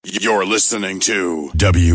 You're listening to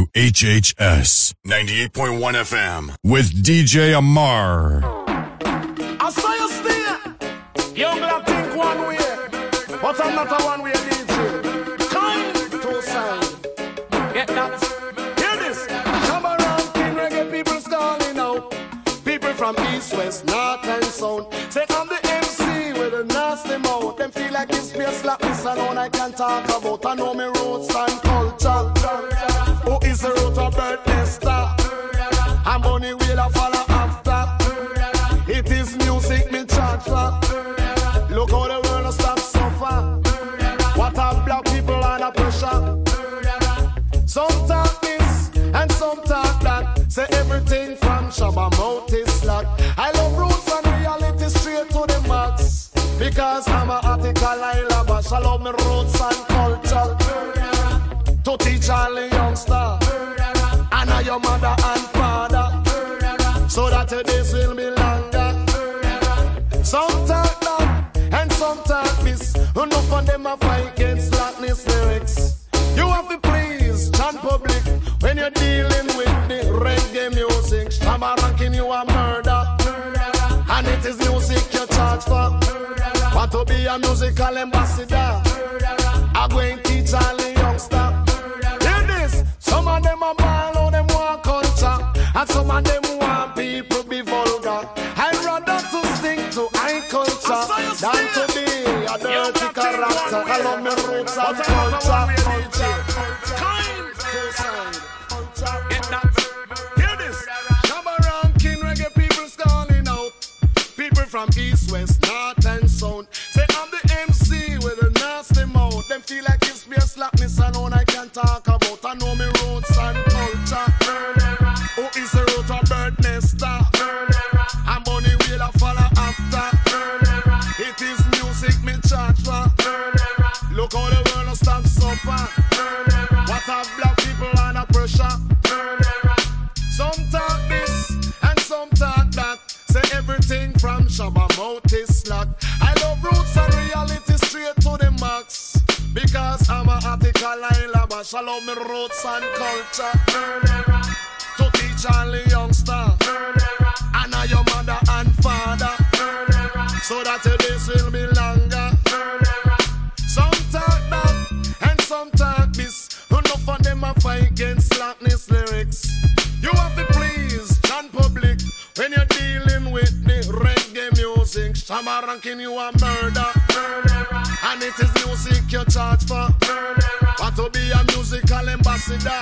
WHHS 98.1 FM with DJ Amar. I saw you stay. Young black think one way, but I'm not a one way DJ. Kind to sound. Get that. Hear this. Come around, king reggae people's calling out. People from east, west, north and south. Say I'm the MC with a nasty mouth. Them feel like this place like this alone I can talk about. I know me roots and culture. Who is the root of birthday star? I'm only will I follow after. It is music me charge for. Look how the world stop suffer. What are black people under pressure? Some talk this and some talk that. Say everything from Shabba mouth is slack. I love roots and reality straight to the max. Because I'm a article I love. I love me roots and culture. To teach all the youngster. And I your mother and father. So that your days will be longer. Some talk that and some talk this. Enough of them are fight against slackness lyrics. You have to please chant public when you're dealing with the reggae music. Shabba ranking you a murder. And it is music you charge for. Want to be a musical ambassador. I'm going to teach all the youngsters. Hear this. Some of them are ball, all them want culture. And some of them want people be vulgar. I'd rather to stick to high culture than to be a dirty character. I love my roots and culture. Kind to sound. Get that. Hear this. Shabba ranking reggae people's calling out. People from east, west, north and south. Say I'm the MC with a nasty mouth. Them feel like it's me a slackness alone I can talk about. I know me roots and culture. Who is the root of bird nester? I'm only will I follow after. It is music me charge for. Look how the world stop suffer. What are black people under pressure? Some talk this and some talk that. Say everything from Shabba mouth is slack. I love roots and reality straight to the max. Because I'm a article I love. I love me roots and culture. To teach all the youngster. And I your mother and father. So that your days will be longer. Some talk that and some talk this. Enough of them are fight against slackness lyrics. You have to please chant public when you're dealing with the reggae music. Shabba ranking you a murder. And it is music you charge for. Want to be a musical ambassador.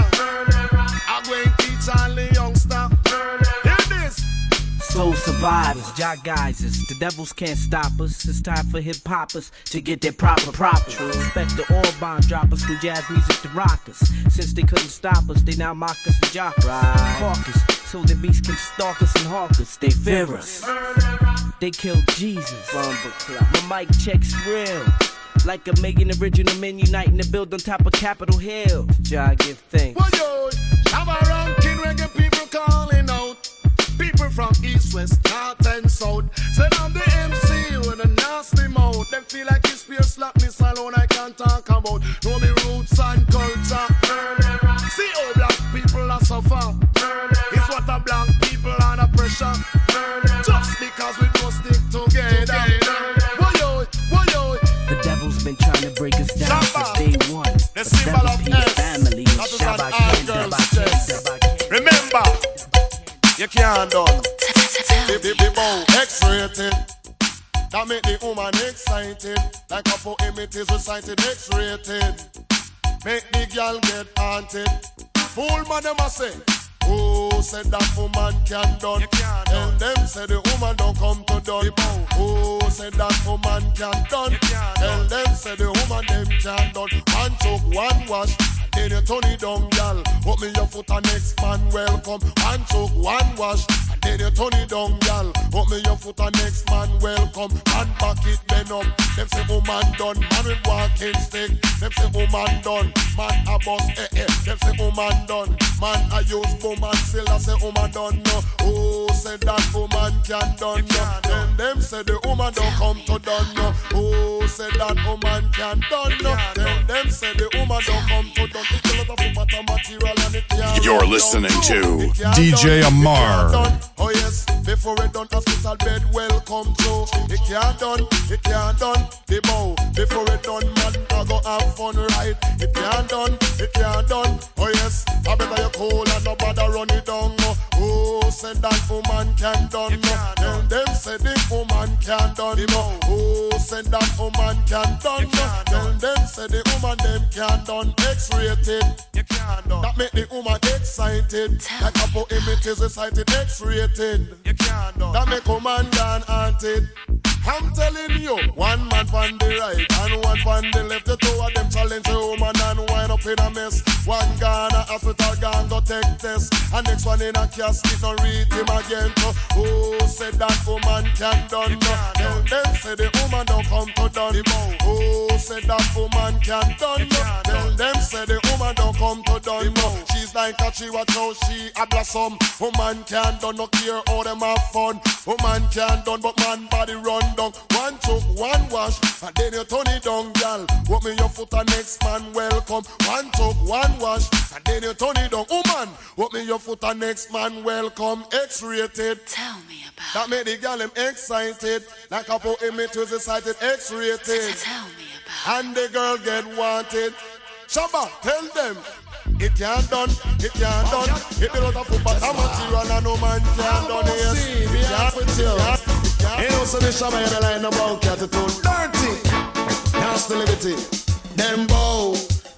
I'm going to teach all the youngsters. Hear this. Soul survivors, jock geysers, the devils can't stop us. It's time for hip-hoppers to get their proper. Respect the all bomb droppers from jazz music to rockers. Since they couldn't stop us, they now mock us and jock us. Caucus, so the beasts can stalk us and hawk us. They fear us. They killed Jesus. My mic checks real. Like a million original men uniting to build on top of Capitol Hill. Jah give thanks. Well, yo, Shabba ranking reggae people calling out. People from east, west, north and south. Said I'm the MC with a nasty mouth. Them feel like it's pure slackness alone I can't talk about. Know me roots and culture. See how black people are suffer. It's what a black people under pressure. Just because we don't stick together. Whoa, yo. The devil's been trying to break us down since day one. The symbol of S. Family. That is an all-girls. Remember. You can't done. The bow X-rated. That make the woman excited. Like a poem it is recited X-rated. Make the girl get haunted. Fool man them a say. Who said that woman can done? Tell them say the woman don't come to done. Who said that woman can done? Tell them say the woman them can done. One choke, one wash. Then you turn it down, gal. Put me your foot and next man welcome. One choke, one wash. Then you turn it down, gal. Put me your foot and next man welcome. And back it bend up. Them say woman done. Man with walking stick. Them say woman done. Man a bust Them say woman done. Man a use woman still I say woman done no. Who said that woman can done no? Then them say the woman don't come to done no. Who said that woman can done no? Then them say the woman don't come to done. no material and it can't. You're listening to DJ Amar. Oh yes, before it done, hospital bed welcome to. It can't done, the bow. Before it done, man, I go have fun right. It can't done. Oh yes, I better you cool and nobody run it down. Oh, said that woman can done. Tell them said the woman can done. Oh, said that woman can done. Tell them said the woman them can done. X-rated, you can't done. That make the woman excited. Like a poem it is recited. X-rated, you can't done. That make woman done haunted. I'm telling you, one man on the right and one on the left. The two of them challenge the woman and wind up in a mess. One gone a hospital, gone go take test. And next one in a casket, don't read him again. So, oh, said that woman can done. Tell them say the woman don't come to done. Oh, said that woman can done. Tell them say the woman don't come to done. She's like a tree, watch how she a blossom. Woman can done, no care how them have fun. Woman can done, but man body run down. One choke, one wash, and then you turn it down, girl. Walk me your foot and next man welcome. One choke, one wash, and then you turn it down. Woman, walk me your foot and next man welcome. X-rated. Tell me about. That made the girl them excited. Like a poem it was recited. X-rated. Tell me about. And the girl get wanted. Shabba, tell them. It can't done, it can't done. It be lot of football, a material and no man can't done it. It can't tell. Ain't no solution by the line about catitude. Dirty, hostility. Them bow.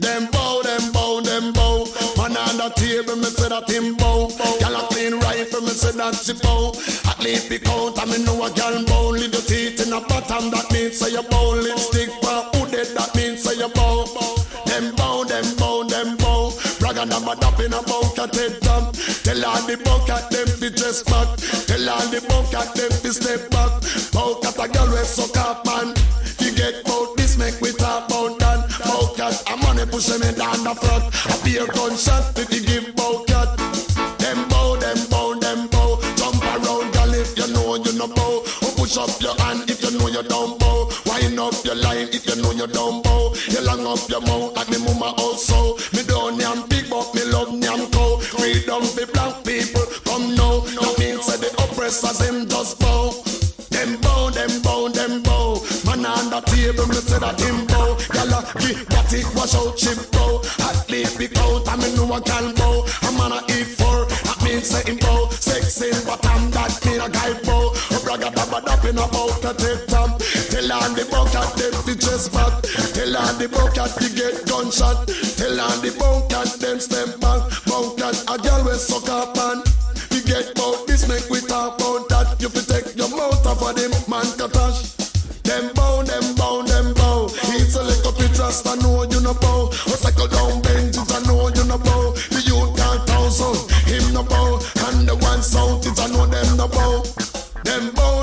Man on the table, me say that him bow. Girl a clean rifle, me say that she bow. At least be count, and me know a girl bow. Leave your teeth in a bottom, that means say you bow. Lipstick for hooded, that means say you bow. Them bow. Braga number up in a bucket head dump. Tell all the bucket them fi dress back. Tell all the bucket them fi step back. Bucket a girl with suck up man. You get bout this make we talk about that. Bucket a money push them in down the front. A beer gunshot if you give bucket. Them bow. Jump around girl if you know you no bow. Push up your hand if you know you don't bow. Wind up your line if you know you don't bow. You long up your mouth like me mama also. Me don't yam big but me love yam cow. Freedom for black people come now. That means that the oppressors them just bow. Them bow. Man on the table me say that him bow. Gala give that it wash out chip bow. At least be count and me know I can bow. A man a E4 that means say him bow. Sexy bottom that mean a guy bow. Braga dabba up in a bucket head top. Tell on the bucket them to chest back. Tell on the bucket you get gunshot. Tell on the bucket them step back. Bucket a girl with suck up and you get bout this make we talk about that. You fi take your mouth off of them man katash. Them bow. It's a little bit just I know you no bow. Or cycle down benches I know you no bow. The youth can't thousand him no bow. And the one sound is I know them no bow. Them bow.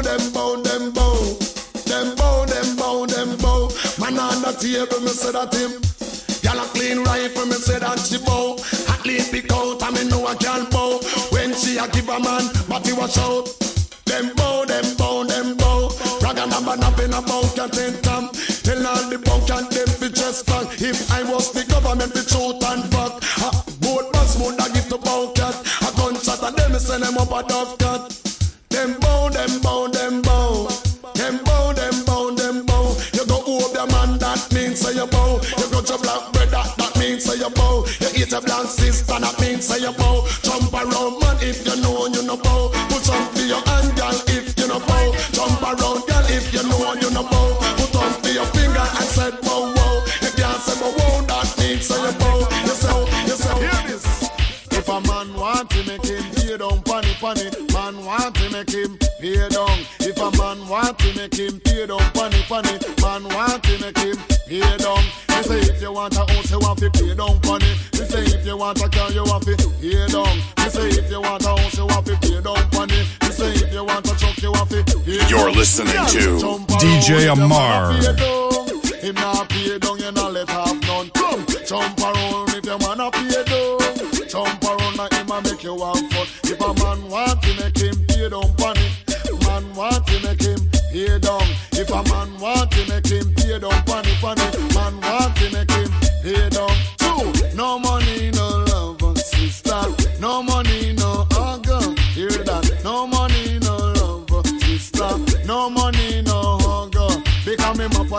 Man on the table, me say that him. Y'all a clean rifle, me say that she bow. At least be count, and me know I can bow. When she a give a man, but he watch out. Them bow. Braga number up in a bucket and tam. Tell all the bucket them fi just back. If I was the government, fi truth and fact. Both bus would a give to bucket. A gunshot and them send them up a dove cat. Them bow. You go over the man, that means say you bow. You go to black bread, that means say you bow. You eat a black sister, that means say you bow. Jump around man if you know you no bow. Put up to your hand girl if you no bow. Jump around girl if you know you no bow. Put up to your finger and say bow. If you say bow, that means say you bow. You say, hear this. If a man want to make him pay down, funny. Man want to make him pay down. If a man want to make him pay down, funny. Man want to make him pay down. They say if you want a house, you want to pay down, funny. They say if you want a car, you want to pay down. They say if you want a house, you want to pay down, funny. They say if you want a truck, you want to pay down. You're listening to DJ Amar. Him not pay down, you not let have none. Come, jump around if you wanna pay down. Jump around like him and make you have fun. If a man want to make him pay down, funny. Man want to make him pay down. If a man want to make him pay down, funny. Man want to make him pay down. Two, no money, no love.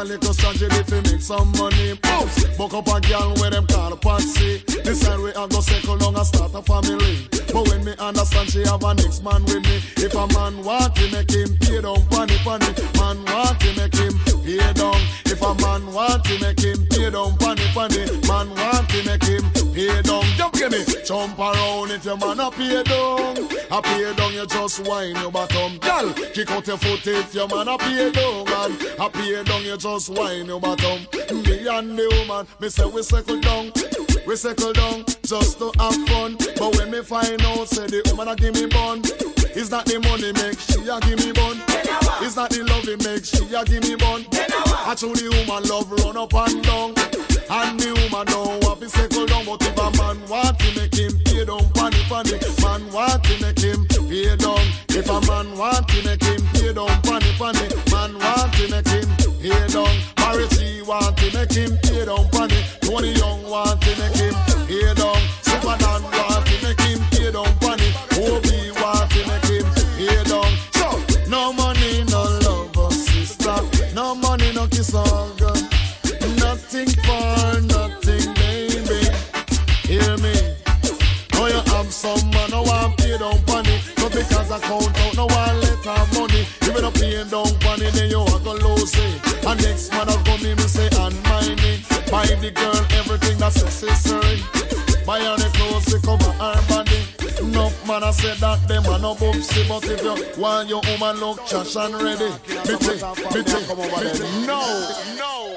little strategy to make some money. Bounce, book up a girl where them call Patsy. Decide we are go circle long and start a family. But when me understand she have a next man with me. If a man want to make him pay down, funny. Man want to make him pay down. If a man want to make him pay down, funny. Man want to make him pay down. Jump give me, jump around if your man a pay down. A pay down, you just whine your bottom. Girl, kick out your foot if your man a pay down. Man, a pay down, you just whine your bottom. Me and the woman, me say we settle down. We settle down just to have fun. But when me find out, say the woman a give me bun. It's not the money make she a give me bun. It's not the love it make she a give me bun. I told the woman love run up and down. And the woman don't want to settle down. But if a man want to make him pay down, funny. Man want to make him pay down. If a man want to make him pay down, funny. Man want to make him pay down. Parity want to make him pay down, funny. Tony Young want to make him pay down. Superman want to make him pay down, funny. Obi want to make him pay down. So, no money, no love, oh sister. No money, no kiss or gun. Nothing for nothing, baby. Hear me? Oh, you have some man, no one pay down funny. Not because I count out, no one let have money. If you don't pay down funny, then you are gonna lose it. And next man will come in and say, and mind it. Buy the girl everything that's necessary. Buy her the clothes to cover her body. Enough man I said that them are no boopsy. But if you want your woman look trash and ready, no.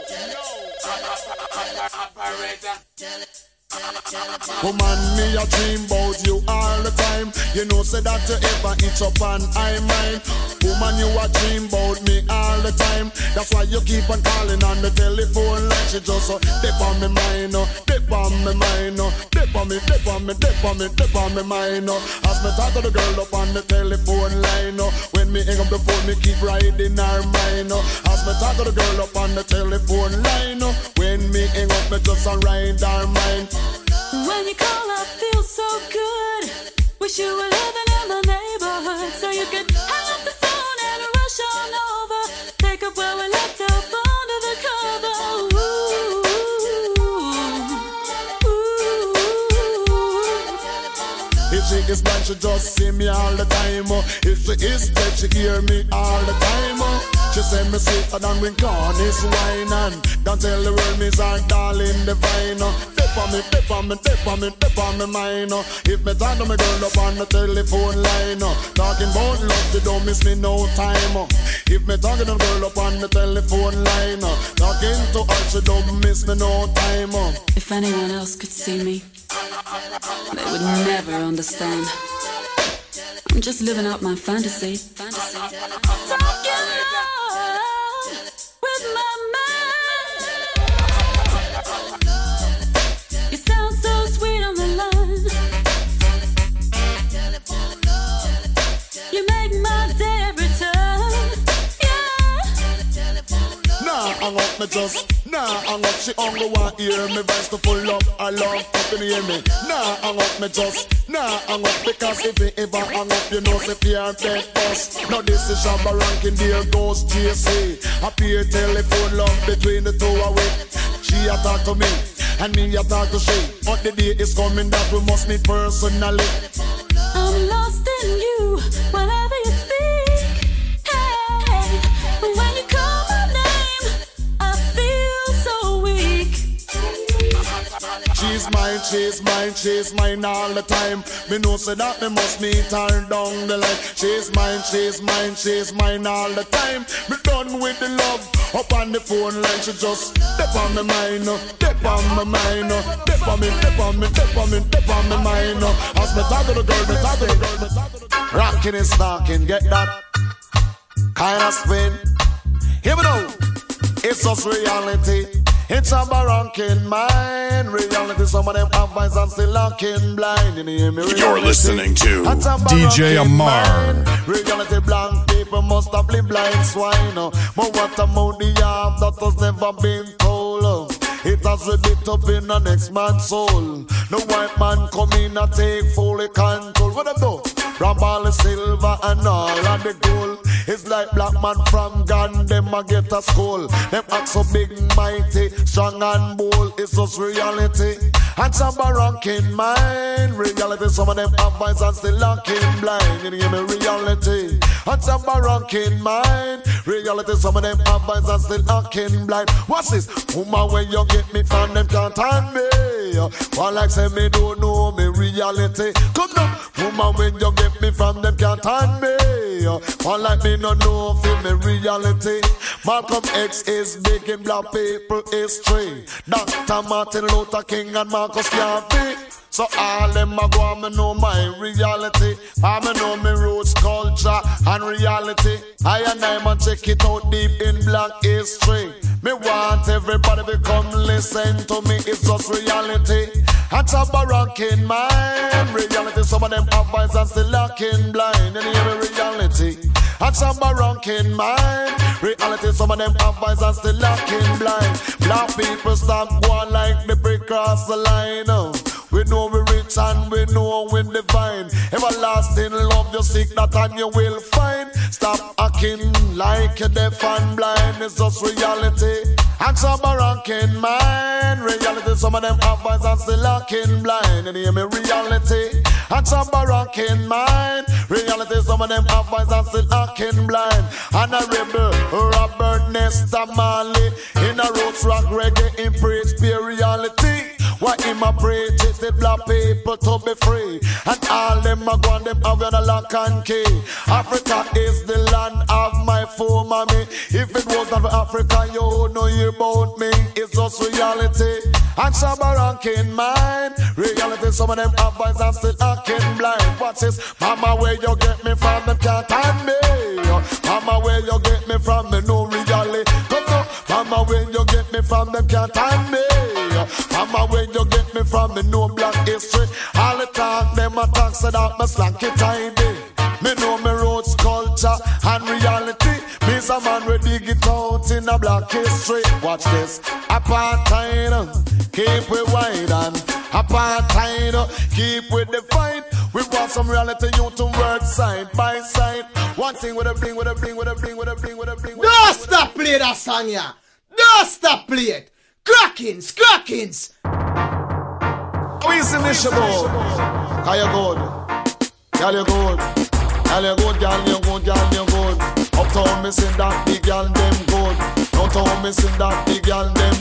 Woman, me a dream about you all the time. You know say that you ever itch up and I mind. Woman, you a dream about me all the time. That's why you keep on calling on the telephone like she just dip on me mind, dip on me mind, dip on me mind. As me talk to the girl up on the telephone line, when me hang up the phone, me keep riding her mind. As me talk to the girl up on the telephone line, when me hang up, me just ride her mind. When you call, I feel so good. Wish you were living in my neighborhood, so you could hang up the phone and rush on over. Pick up where we left off under the cover. Ooh, ooh. If she is blind, she just see me all the time. If she is dead, she hear me all the time. She say me sweeter than when corn is wine. And don't tell the world me's our darling divine. Dip on me mind. If me talk to me girl up on the telephone line, talking about love, you don't miss me no time. If me talking to the girl up on the telephone line, talking to her, she don't miss me no time. If anyone else could see me, they would never understand. I'm just living out my fantasy. Talking love with my mind. You sound so sweet on the line. You make my day every time. Yeah. Nah, hang up me just. Nah, hang up, she only want hear me voice to full up. I love up in hear me. Nah, hang up me just. Nah, hang up because if you ever hang up, you know say PR dead bus. Now this is Shabba ranking, there goes JC. I pay telephone love between the two of we. She a talk to me, and me a talk to she. But the day is coming that we must meet personally. I'm lost in you, whenever you speak. Hey, when you call my name, I feel so weak. She's mine all the time. Me know say that me must meet her down the line. She's mine all the time. Me done with the love. Up on the phone line, she just dip on me mind, dip on my mind, dip on me mind. As me talk to the girl, me talk to the girl. Rockin' and stalking, get that kind of spin. Here we go. It's just reality. It's a barranking mind. Reality, some of them have eyes and still looking blind. You're listening to DJ Amar. Reality, blank people must have lived blind swine. But what about the arm that has never been told? It has read up in the next man's soul. No white man come in and take fully control. What them do? Rob all the silver and all of the gold. It's like black man from Ghana, them a get a school. Them act so big, mighty, strong and bold. It's just reality. And some are ranking mind. Reality, some of them have eyes and still looking blind. You give me reality. And some are ranking mind. Reality, some of them have eyes and still looking blind. What's this? Woman, when you get me from them can't hand me. One like say me don't know me reality. Come now, woman, when you get me from them can't hand me. One like me no know for me reality. Malcolm X is big in black people history. Dr. Martin Luther King and Marcus Garvey. So all them a go and me know my reality. I me know me roots, culture and reality. I and I man check it out deep in black history. Me want everybody to come listen to me. It's just reality. And some are ranking mind. Reality, some of them have eyes and still looking blind. And hear me reality. And some are ranking mind. Reality, some of them have eyes and still looking blind. Black people stop going like the brick across the line. We know we rich and we know we divine. Everlasting love, you seek that and you will find. Stop acting like you're deaf and blind. It's just reality. And some are ranking mind. Reality, some of them have eyes and still looking blind. And hear me reality. And some are ranking mind. Reality, some of them have eyes and still looking blind. And a rebel, Robert Nesta Marley. In a roots rock reggae, in preach pure reality. Why him a preach is the black people to be free. And all them a go and them have a lock and key. Africa is the land of my mommy. If it was not for Africa, you would know hear about me. It's just reality. And some are ranking mind. Reality, some of them have eyes and still acting blind. Watch this. Mama, where you get me from, them can't hand me. Mama, where you get me from, me no reality. Come on. Mama, where you get me from, them can't hand me. Mama, where you get me from, me know black history. All the talk, them a talk, so that me slack it tidy. Me know me roots, culture, and reality. Me's a man we dig it out in a black history. Watch this. Apartheid, keep we wide and apartheid, keep we defined. We want some reality, you to work side by side. One thing with a bling, with a bling, with a bling, with a bling, with a bling. Don't stop playing that song, yeah. Don't stop playing it. Crackins, crackins. How is the mission, bro? How you good? Girl, you good. Girl, you good, girl, you good, girl, you good. Uptown, me sing that big girl, them good. Downtown, me sing that big girl, them.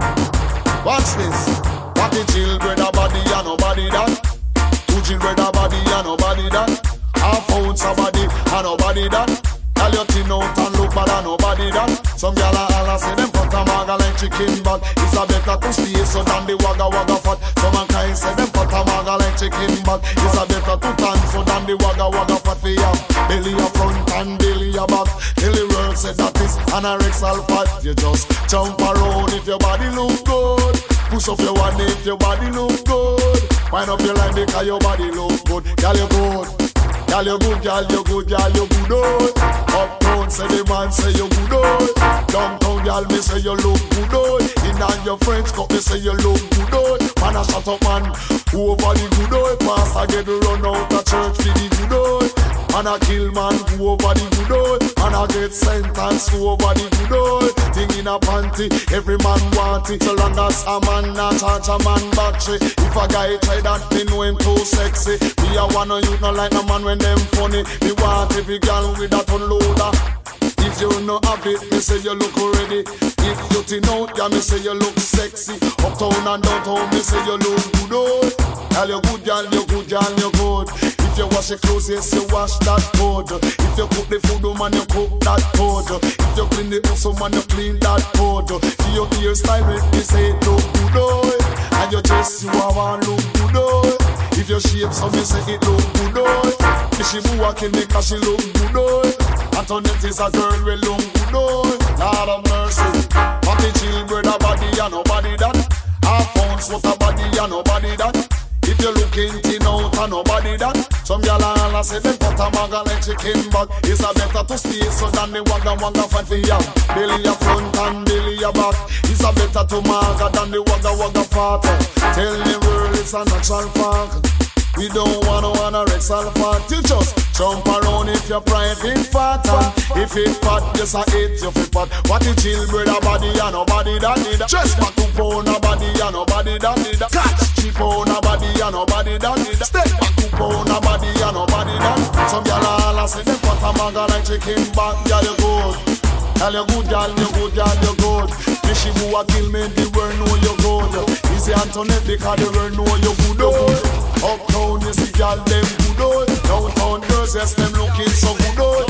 What's this? What the chill, brother, body, and nobody that. Two chill, brother, body, and nobody that. Half ounce of body, and nobody that. Girl, you thin out and look bad and nobody that. Some girl a holla say them put a maga like chicken bag. It's a better to stay so than the wagga wagga fat. Some mankind say them put a maga like chicken bag. It's a better to tan so than the wagga wagga fat. We have belly a front and belly a back. Till the world say that is anorexal fat. You just jump around if your body look good. Push up your one if your body look good. Wind up your line because your body look good. Girl, you good. Girl, you good, girl, you good, girl, you good, oh. Uptown, say the man, say you good, oh. Downtown, girl, me say you look good, oh. In and your French cup, me say you look good, oh. Man, a shut up, man, over the good, oh. Pastor get to run out of church for the good, oh. Man, a kill man, go over the good, oh. Man, a get sentenced, go over the good, oh. Thing in a panty, every man want it. So long as a man not charge a man battery. If a guy try that, me know him too sexy. Me a wanna you not like no man when them funny. Me want every girl with that unloader. If you no have it, me say you look ready. If you thin out, yeah, me say you look sexy. Uptown and downtown, me say you look good, oh. Girl, you good, girl, you good, girl, you good. If you wash your clothes, yes, you wash that code. If you cook the food, man, you cook that code. If you clean the house, man, you clean that code. If your hairstyle, me say it look good, oh. And your dress, you want look good, oh. If your shape, so me say it look good, oh. If she walk in the car, she look good, oh. Antoinette is a girl we look good, oh. Lord of mercy. Body chill, brother, body, and nobody that. Half ounce, what a body, and nobody that. If you looking thin out and nobody that. Some gyal a say them put a maga like chicken bag. It's a better to stay so than the wagga wagga fight for ya. Belly a front and belly a back. It's a better to maga than the wagga wagga fat. Tell the world it's a natural fact. We don't wanna wreck sulfat. You just jump around if your pride in fat. If it fat, just a hit you fi pot. What you chill brother body and nobody that need that. Just back to pound a body and nobody that need that. Catch cheap on a body and nobody that need that. Step back to pound a body and nobody that. Some gyal all say them pot a maga like chicken back. Gyal you good, gyal you good, gyal you good, gyal you good. Me she who a kill me, the world know you good. Easy Antoinette because the world know you good. Uptown you see gyal them good. Downtown girls yes them looking so good.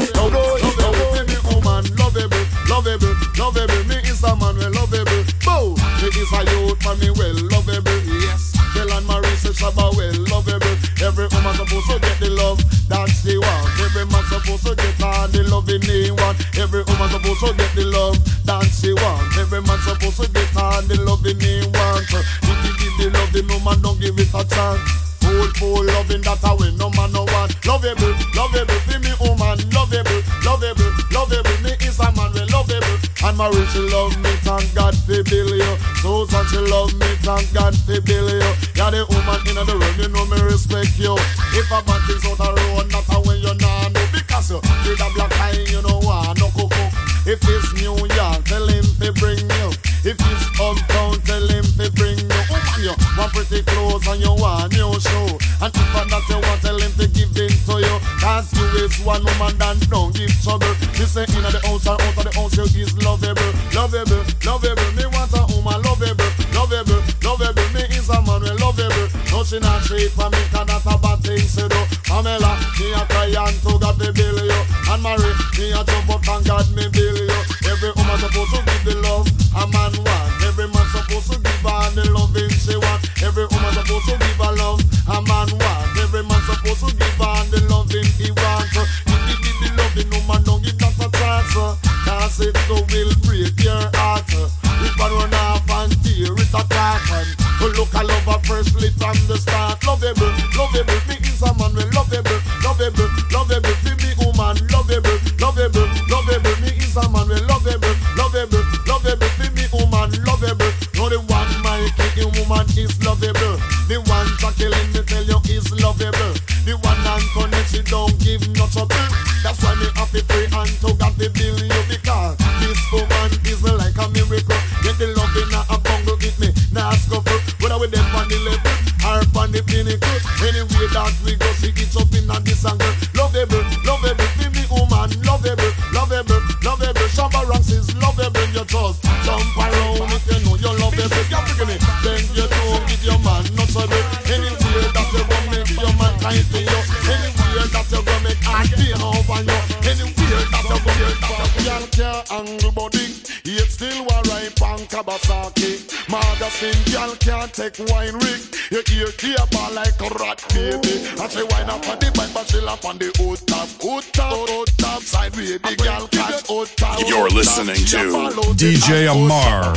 Baby woman lovable, lovable, lovable. Me is a man well lovable. Bow, me is a youth man me well lovable. Yes, Bell and Marie say Shabba well lovable. Every woman supposed to get the love that she want. Every man supposed to get all the loving he want. Every woman supposed to get the love that she want. Every man supposed to get all the loving he want. If you give the loving, no man don't give it a chance. Full loving that I win, no man no one. Lovable, lovable, be me woman. Lovable, lovable, lovable. Me is a man, we lovable. And Marie she love me, thank God for Billy. Susan she love me, thank God for Billy. You're the woman in the room, you know me respect you. If a man things out the road, not a when you nah know. Because you with a black eye, you know what, no cocoa. If it's New York, tell him to bring you. If it's uptown, tell him to bring you. Woman, you want pretty clothes and you want new show. And if that you want, tell him to give in to you. Cause you is one woman that don't give trouble. You say in the house and out of the house you is lovable. Lovable, lovable, me want a woman lovable. Lovable, lovable, me is a man well lovable. No she not treat for me cause that's a bad thing to do. Pamela, me a cry and to God me bill you. And Marie, me a jump up and God me bill you. Every woman supposed to give the love a man want. Every man supposed to give her the loving she want. Every woman supposed to give her love a man want. Every man supposed to give her the loving he want. If you give the loving, no man don't give that a chance. Cause it so will break your heart. If I run off and tear it apart. Look I love her firstly from the start. Lovable, lovable, me is a man well lovable. Lovable, lovable, be me woman. Lovable, lovable, lovable, me is a man well lovable. Lovable, lovable, be me woman. Lovable, no the one my kicking woman is lovable. The one killing me tell you is lovable. The one Antoinette she don't give no trouble. That's why me happy pray and to God the bill you. Because this woman is like a miracle. Get the love in a bungle with me, now scuffle. Whether we them on the level or on the pinnacle. Anyway that we go see it up in this angle. Lovable, lovable, be me woman. Lovable, lovable, lovable. Shabba Ranks is lovable. You just jump around if you know you're lovable. Then you don't give your man no trouble. Anyway that you go make your man kind to you. Anyway that you go make I feel over you. Anyway that you go make y'all can't angle body. Yet still war ripe on Kawasaki. Magazine y'all can't take wine rig. You hear clear like a rat baby. I say wine up on the bike but she lap on the old top. Old top, old top. Side way the girl catch old top. You're listening to DJ Amar.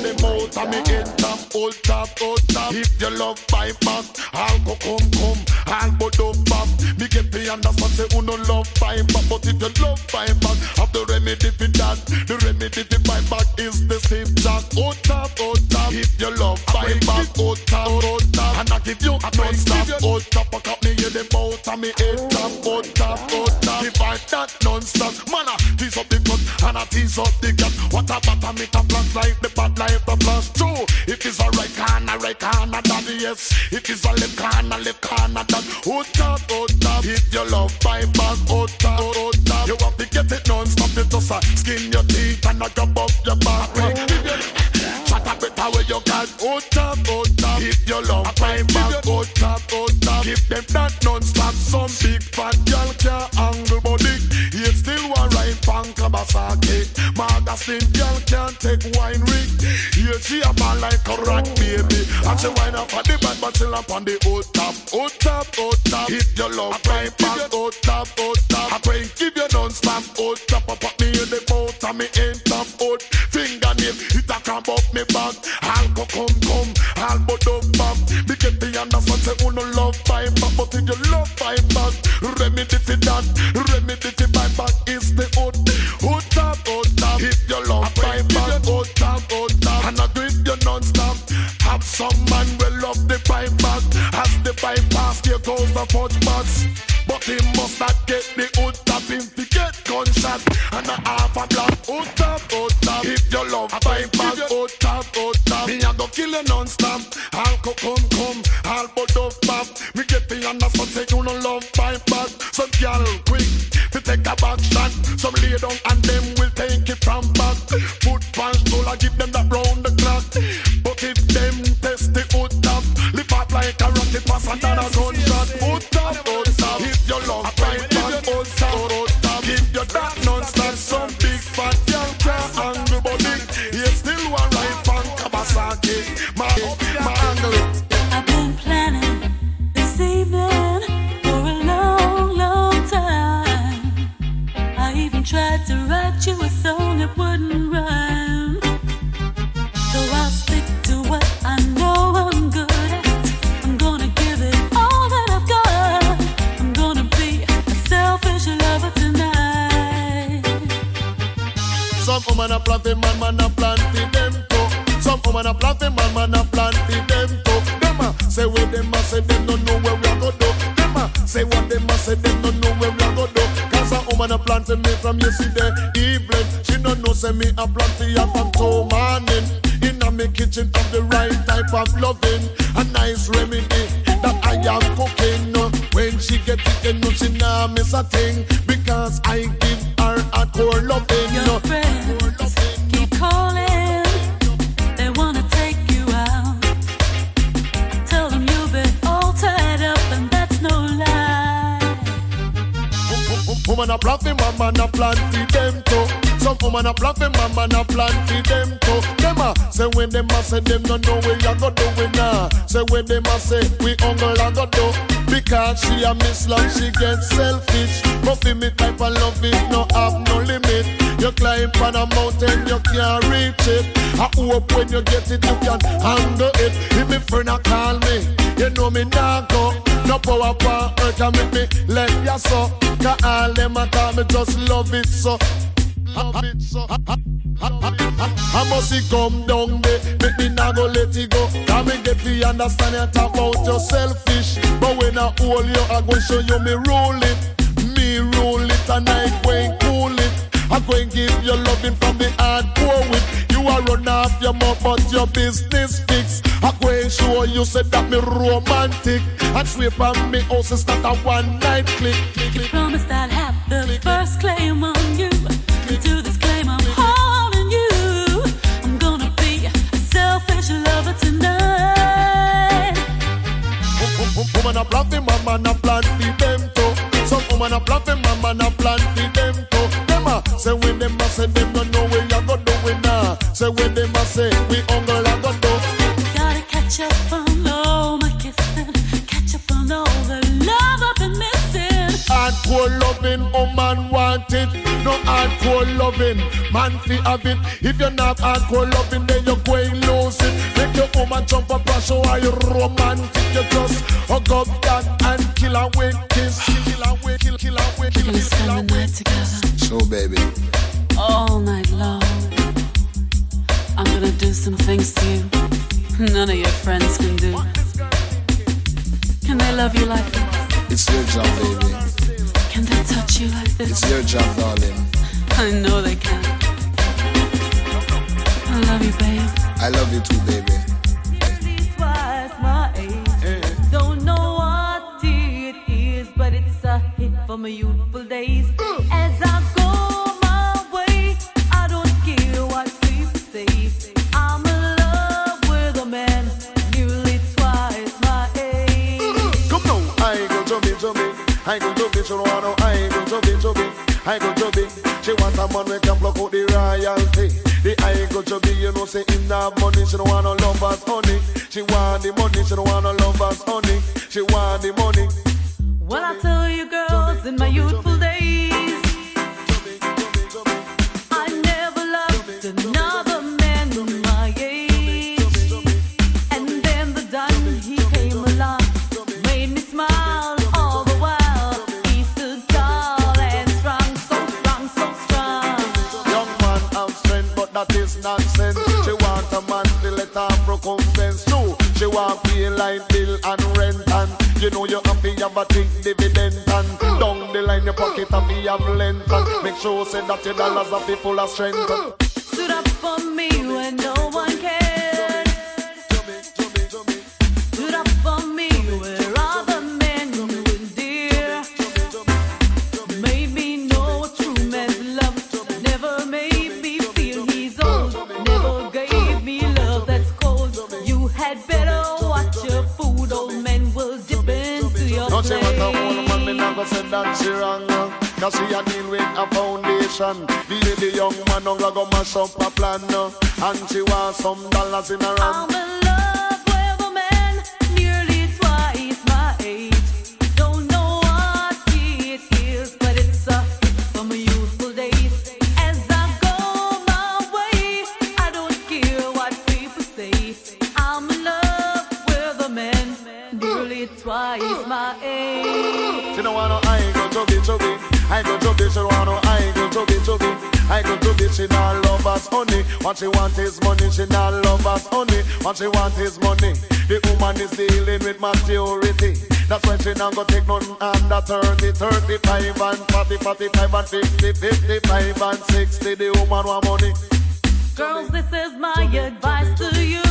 Old top, old top. If you love bypass, I'll go come. I'll go dumb back. Me get the understand say who no love bypass. But if you love bypass, have the remedy for that. The remedy for bypass is the same jack. Old top, old top. If you love bypass, old top, old top. And I give you a non-stop. Old top, I got me in the mouth and me head top. Old top, old top. If I that non-stop, man, I tease up the cut and I tease up the cat. What about make a plant like the bad life the plus true. If it's a right corner, that yes. If it's a left corner, that old top, old top. If you love bypass, old top, old top. You have to get it non-stop. You just skin your teeth and I grab up your back. Shut up it how you got old top, old top. If you love bypass, old top, old top. Give them that non-stop. Some big fat girl can't angle body. Yet still one right from Kawasaki. Magazine girl can't take wine ring. Here she a man like a rat baby. And she wine up on the back but she up on the old top. Old top, old top. If you love bypass, old top, old top. I pray give you non-stop. Old top, I put me in the mouth and me end top. Old fingernail, it a cramp up me back. I'll go come, I'll go dumb back. Me get the understand say who no love bypass. But if you love bypass, remedy for that. Remedy for bypass is the old top, old top. If you love bypass, old top, old top. And I grip you non-stop. Have some man will love the bypass. As the bypass, you house the fudge box. But he must not get the hood top him to get gunshot. And a half a block, hood top, hood top. If you love a pipe bag, hood top, hood top. Me a go kill you non-stop. I'll come, I'll put up pop. Me get the understand say you no love pipe bag. Some girl quick to take a back shot. Some lay down and them will take it from back. Put pants full, I give them that round the clock. But if them test the hood top, lift up like a rocket pass and then a gunshot. Hood top, hood top. If you love pipe bag, hood top, hood top. Give you that non-stop. Some big fat girl can't handle body. You still want right from Kawasaki. My angle. I've been planning this evening for a long, long time. I even tried to write you a song that wouldn't rhyme. So I'll stick to what I know I'm good at. I'm gonna give it all that I've got. I'm gonna be a selfish lover tonight. Some woman a planty man a planty them too. Some woman a planty man a planty them too. Them a say what them a say them don't know where we a go do. Them a say what them a say them don't know where we a go do. Cause a woman a planty me from yesterday evening. She don't know say me a planty her from 2 morning. Inna me kitchen have the right type of loving. A nice remedy that I am cooking. When she get it, no she nah miss a thing. Because I give her a core loving. Your friends keep calling. They wanna take you out. Tell them you've been all tied up and that's no lie. Woman a planty, man a planty them too. Some woman a planty, man a planty them too. Them a say when them a say them no know where you go do it now. Say when them a say we uncle a go do. Because she a miss love, she get selfish. But for me type of love it no have no limit. You climb on a mountain, you can't reach it. I hope when you get it, you can handle it. If me friend a call me, you know me nah go. No power for earth can make me let ya so. Cause all them a call me just love it so. Love it so. I must see come down there, make me nah go let it go. Cause me get to understand you talk about you selfish. But when I hold you, I go show you me rule it. Me rule it and I go and cool it. I go and give you loving from the hardcore with. You are run off your mouth but your business fix. I go and show you said that me romantic. And sweep on me house is not a one night click. You promised I'd have the first claim on you. To this claim I'm holding you. I'm gonna be a selfish lover tonight. Woman a planty, man a planty them too. Some woman a planty, man a planty them too. Them a say when them a say them don't know where you go do it now. Say when them a say we uncle a go do. Gotta catch up on all my kissing. Catch up on all the love I've been missing. Hardcore loving, oh man want it. No hardcore loving, man fi have it. If you're not hardcore loving, then you're going lose it. Make your woman jump up and show how you romantic. You just hug up that and kill away, kiss. Kill away, kill away, We're gonna spend the night together. So baby, all night long. I'm gonna do some things to you none of your friends can do. Can they love you like this? it's your job, baby. Can they touch you like this? It's your job, darling. I know they can. I love you, babe. I love you too, baby. Twice my age. Don't know what it is, but it's a hit for my youthful days. As I go my way, I don't care what people say. I'm in love with a man nearly twice my age. Come now, I go jumping. I go jumping, she don't know. I go jumping. I go jumping. She want a man we can block out the royalty. The I go jumping, you know, say him not have money. She don't want no lovers, honey. She want the money, she don't want no lovers, honey. She want the money. Well, I tell you, girls, in my youthful days, I never loved another man my age. And then the done, he came along, made me smile all the while. He stood tall and strong, so strong. Young man have strength, but that is nonsense. She want a man to let her recompense too. She want pay like bill and rent, and you know you have to have a big dividend and down the line your pocket of me have length and make sure say that your dollars are full of strength. Stood up for me when no one cared. Stood up for me where other men wouldn't dare. Made me know what true man's love. Never made me feel he's old. Never gave me love that's cold. You had better watch your food. Old men will dip into your Don't say what a plate. old man, me never said that she wrong. Cause she a deal with a foundation. The young man don't go mash up a plan. And she wants some dollars in her hand. I'm in love with a man nearly twice my age. Don't know what it is, but it's a hit from my youthful days. As I go my way, I don't care what people say. I'm in love with a man nearly twice my age. She don't want no I go chubby. I go chubby, she don't want no I go chubby. I go chubby, she not love us honey. What she want is money, she not love us honey. What she want is money. The woman is dealing with maturity. That's why she not go take nothing under 30, 35 and 40, 45 and 50, 55 and 60. The woman want money. Girls, this is my advice to you.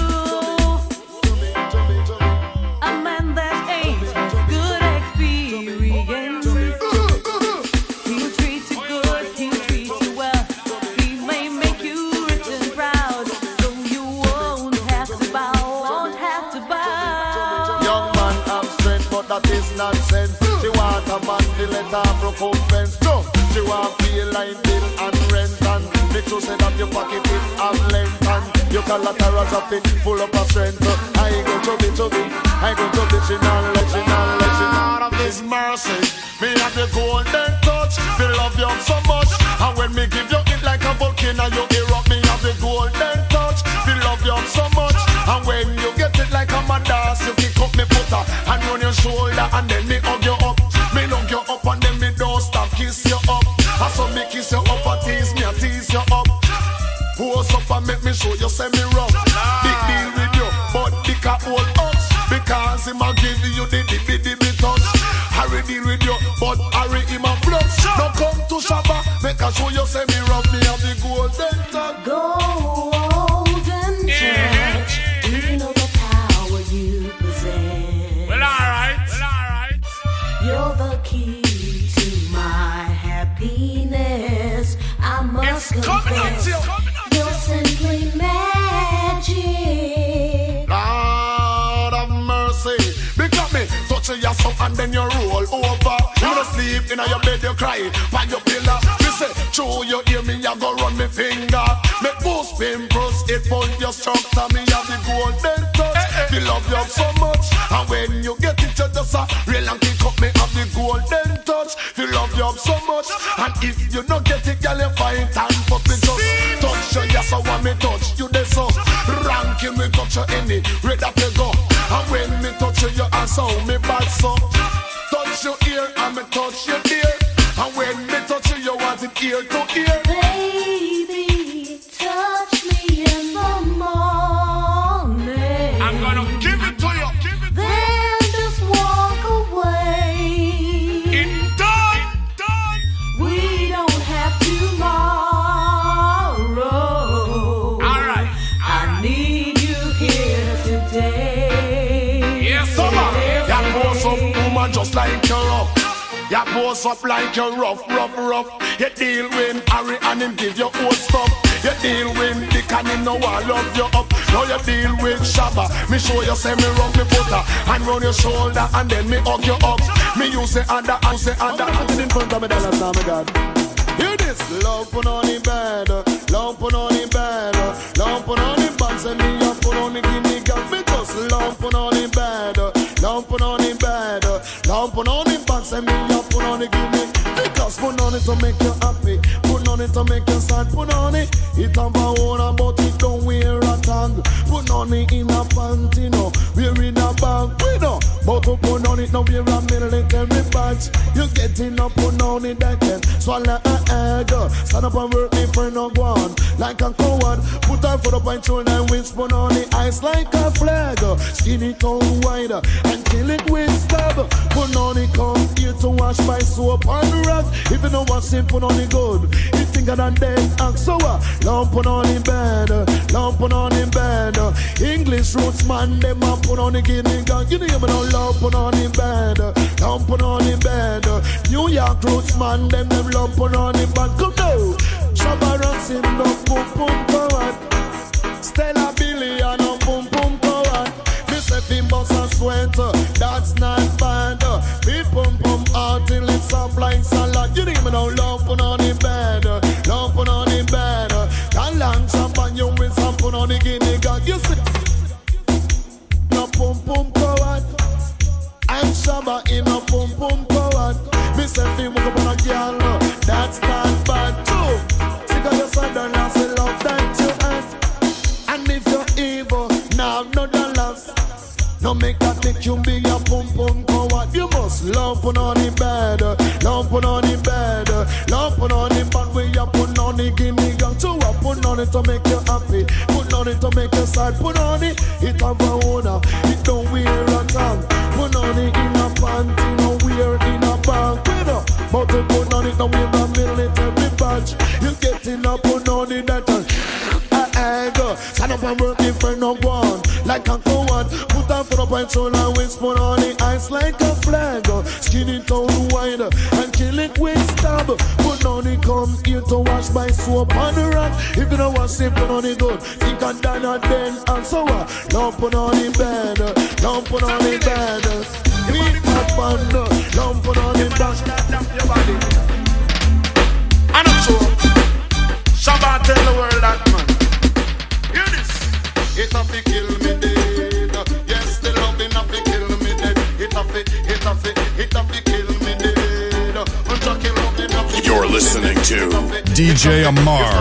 A man that ain't good experience. He'll treat you good, he'll treat you well. He may make you rich and proud, so you won't have to bow, won't have to bow. Young man have strength, but that is nonsense. She want a man to let her recompense. No, she want feel like bill and rent and make sure say that your pocket is of length and your collaterals are fit full of strength. I go chubby, I go chubby, she not let, she not let, she not have this mercy. Me have the golden touch, me love you so much. And when me give you it like a volcano, you erupt. Me have the golden touch, me love you so much. And when you get it like a madas, you kick up me putter and run your shoulder and then me hug you up. Me hug you up and then me don't stop kiss you up. And so me kiss you up and tease me and tease you up. Pose up and make me show you say me rough. Big deal with you, but dick a old ox. Because him a give you the dibby touch. Harry deal with you, but Harry him a flux. Now come to Shabba, make a show you say me rough. Me have the golden touch. Golden touch. Do you know the power you possess? Well, alright. You're the key to my happiness. I must confess, you're simply magic. Lord of mercy, because me touch your yourself and then you roll over. You don't sleep in your bed, you cry by your pillow. You say, true, you hear me, you go run me finger. Make boost pimples, it pull your structure. Me have the golden touch. You love you so much, and when you get it, you just a real and kick up. Me have the golden touch. You love you so much, and if you don't get it, girl, you fight and fuck me just. Touch you, yes, I want me touch you, this so. Ranking me touch you any, ready to go. And when me touch you, your ass out me bad so. Touch your ear and me touch your ear. And when me touch you, you want it ear to ear. Baby, touch me in the morning. I'm gonna give it to you. Then just walk away. It's done. We don't have tomorrow. Alright. I need you here today. Yes, Summer, you pose up, woman, just like you're rough. You pose up like you're rough. You deal with Harry and him give you old stuff. You deal with Dick and him know I love you up. Now you deal with Shabba. Me show you say me rough me butter and round your shoulder and then me hug you up. Me use the under and say under and in front of me dollars now me God. Hear this, love put on the bed, love put on the bed, love put on the bed. Say me up put on the guinea girl. Me just love put on the bed, love put on the bed, love put on the bed. Say me up put on the guinea. Because put on it to make you happy, put on it to make you sad. Put on it, it have a own but it don't wear a tag. Put on it in a panty, no, wear in a bag, we know. But to put on it, no wear a military badge. You getting up, put on it that can swallow a egg. Stand up and work me for no one, like a coward. Put her foot up and shoulder and winch, put on the ice like a flag. Skin it out wide and kill it with stab. Put on it wash by soap and rag. If you know what's in, put on the good. You think I'm dead, ask so what? Lamp on the bed, lamp on the bed. English roots man, them a put on the guinea gang. You know me now, lamp on the bed, lamp on the bed. New York roots man, them lamp on the bed. Come now, Shabba Ransom, no pum pum coward. Stella Billy and no pum pum coward. Me say him boss a sweater, that's not bad. Me pum pum out till it's up like salad. You know me now, lamp on the bed, lamp on the bed. Can long champagne you with some put on the guinea gang. You see, no pum pum coward. I'm Shabba in a pum pum coward. Me say him walk up on a girl, that's not bad too. Sick of your son and I say love that you ask. And if you're evil, now no dollars. No make that make you be a pum pum coward. You must love put on the bed, love put on the bed, love put on the bed. Where you put on the guinea gang too. Put on it to make you happy, put on it to make you sad. Put on it, it have a owner, it don't wear a tongue. Put on it in a panty, no wear in a bag. But to put on it, no wear a military badge. You getting up, put on it that go. Stand up and work in front of one like a coward. Put on for a point so I whisper on the ice like a flag. Skin it out wide and kill it with stab. Put on it, come here to wash by soap on the rack. If you don't want to put on it good, think I done and then and so what? Don't put on the bed, don't put on the bed. Clean up and don't put on the back. I'm not sure. Shabba tell the world that man. Hear this. It have to kill me dead. Yes, the loving have to kill me dead. It have to kill me dead. You're listening to DJ Amar.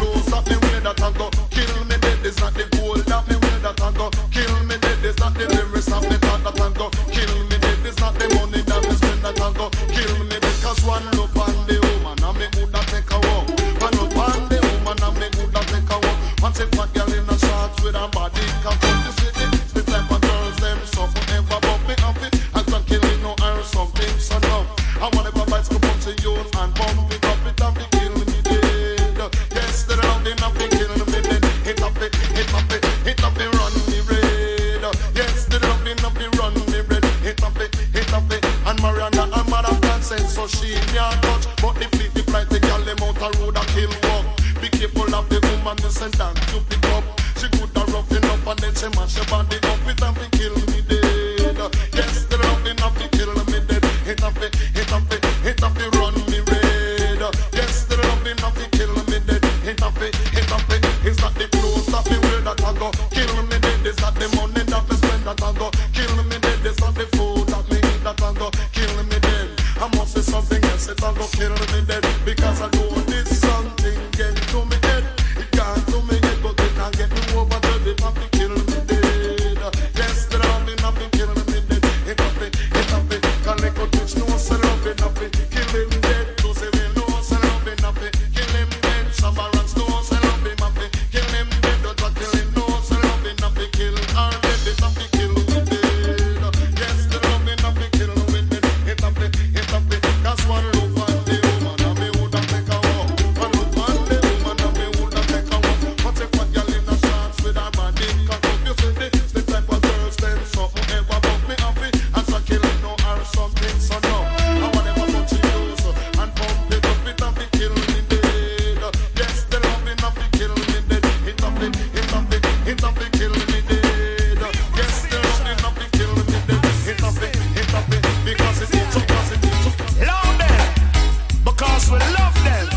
Kill me dead. It's not the gold that me wear that I go. Kill me dead. It's not the lyrics of me thought that I go. Kill me dead. It's not the money that me spend that I go. Kill me dead. Cause one look on the woman and me woulda take a walk. One look on the woman and me woulda take a walk. Once a fat girl in a shorts with her body can come to city. The type of girls them so forever but me happy. I can kill it no or something so now. I want to bites come to you and bump it up. It have to kill me dead. Yes, the loving have to kill me dead. It have to run me red. Yes, the loving have to run me red. It have to. And Mariana and Mother consent so she can't touch. But the flight the girl them out a road and kill walk. Be careful of the woman you send down to pick up. She could have roughing up and then she mash your body up. It have to kill me dead. Yes, the loving have to kill me dead. It have to run me red. Yes, the loving have to kill me dead. It have to. It's not the clothes that me wear that I go. Kill me dead. It's not the money that me spend that I go. Kill me dead. It's not the food that me eat that I go. Kill me dead. I must say something else. It I go kill me dead because I know this something get to me head. It can't to me head, but it can get me over to the top to kill me dead. Yes, the loving have to kill me dead. It have to. Can they go touch no so loving have to kill him dead. To say we know so loving have to kill him dead. Shabba Ranks no so loving have to kill him dead. Don't kill him no so loving have to kill her dead. It have to kill me dead. Yes, the loving have to kill me dead. It have to. That's one look on the woman and me woulda take a walk. One look on the woman and me woulda take a walk. But if a girl in a shorts with her body cock up, you see this the type of girls them so forever but me happy. And so kill no or something so no. I want them to use and pump it up. It have to kill me dead. Yes, the loving have to kill me dead. It have to kill me dead. Yes, the loving have to kill me dead. It have to because it is so positive. Love them, because we love them.